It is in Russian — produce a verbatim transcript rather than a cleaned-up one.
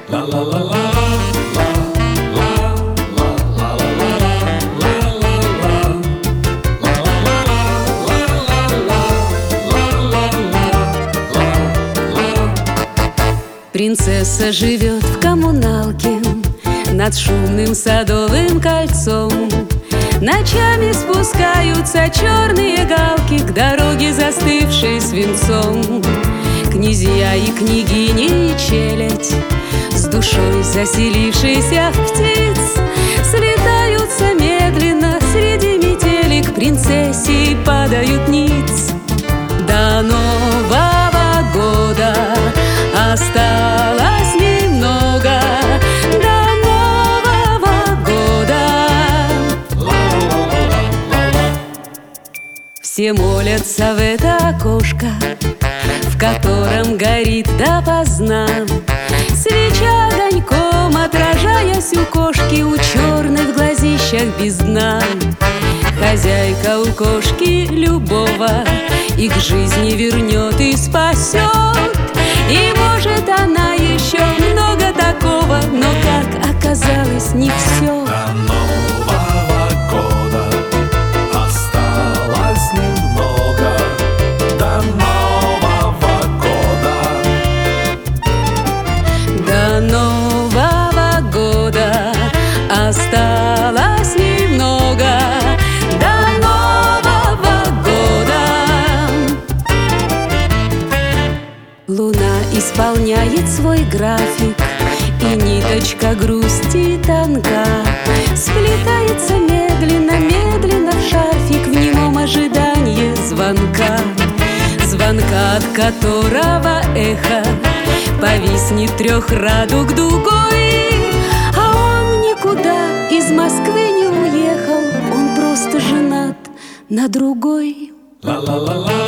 Принцесса живет в коммуналке над шумным Садовым кольцом. Ночами спускаются черные галки к дороге, застывшей свинцом. Князья и княгини и челядь, с душой заселившейся в птиц, слетаются медленно среди метели, к принцессе падают ниц. До Нового года осталось немного, до Нового года. Все молятся в это окошко, в котором горит допоздна свеча, огоньком отражаясь у кошки, у черных глазищах без дна. Хозяйка у кошки любого и к жизни вернет и спасет. И может она еще много такого, но, как оказалось, не все. До Нового года осталось немного, до Нового года. До Нового года осталось немного, до Нового года. Луна исполняет свой график, и ниточка грусти тонка сплетается медленно, медленно в шарфик в немом ожидании звонка. Звонка, от которого эхо повиснет трех радуг дугой. А он никуда из Москвы не уехал, он просто женат на другой. Ла-ла-ла-ла.